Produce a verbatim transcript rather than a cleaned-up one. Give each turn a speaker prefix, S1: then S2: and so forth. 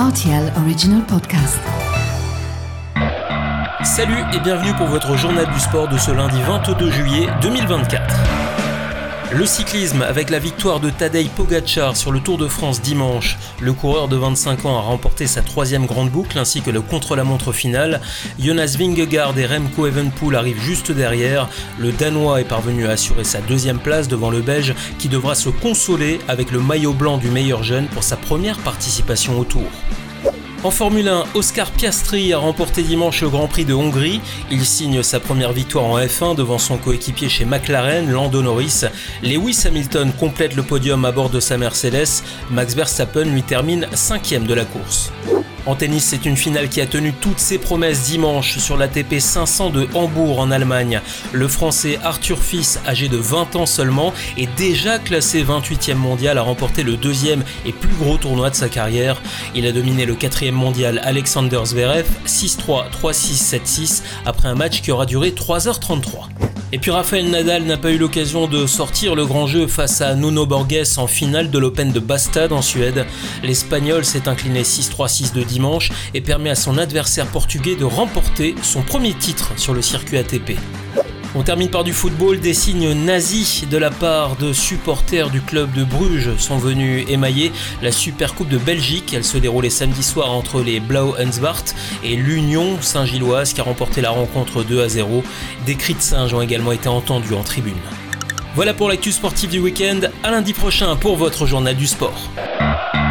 S1: R T L Original Podcast.
S2: Salut et bienvenue pour votre journal du sport de ce lundi vingt-deux juillet deux mille vingt-quatre. Le cyclisme avec la victoire de Tadej Pogačar sur le Tour de France dimanche. Le coureur de vingt-cinq ans a remporté sa troisième grande boucle ainsi que le contre-la-montre finale. Jonas Vingegaard et Remco Evenepoel arrivent juste derrière. Le Danois est parvenu à assurer sa deuxième place devant le Belge qui devra se consoler avec le maillot blanc du meilleur jeune pour sa première participation au Tour. En Formule un, Oscar Piastri a remporté dimanche le Grand Prix de Hongrie. Il signe sa première victoire en F un devant son coéquipier chez McLaren, Lando Norris. Lewis Hamilton complète le podium à bord de sa Mercedes. Max Verstappen lui termine cinquième de la course. En tennis, c'est une finale qui a tenu toutes ses promesses dimanche sur l'A T P cinq cents de Hambourg en Allemagne. Le Français Arthur Fils, âgé de vingt ans seulement, est déjà classé vingt-huitième mondial, a remporté le deuxième et plus gros tournoi de sa carrière. Il a dominé le quatrième mondial Alexander Zverev six trois, trois six, sept six après un match qui aura duré trois heures trente-trois. Et puis Rafael Nadal n'a pas eu l'occasion de sortir le grand jeu face à Nuno Borges en finale de l'Open de Bastad en Suède. L'Espagnol s'est incliné six trois, six deux dimanche et permet à son adversaire portugais de remporter son premier titre sur le circuit A T P. On termine par du football. Des signes nazis de la part de supporters du club de Bruges sont venus émailler la Supercoupe de Belgique. Elle se déroulait samedi soir entre les Blauw-en-Zwart et l'Union Saint-Gilloise qui a remporté la rencontre deux à zéro. Des cris de singe ont également été entendus en tribune. Voilà pour l'actu sportive du week-end. À lundi prochain pour votre journal du sport.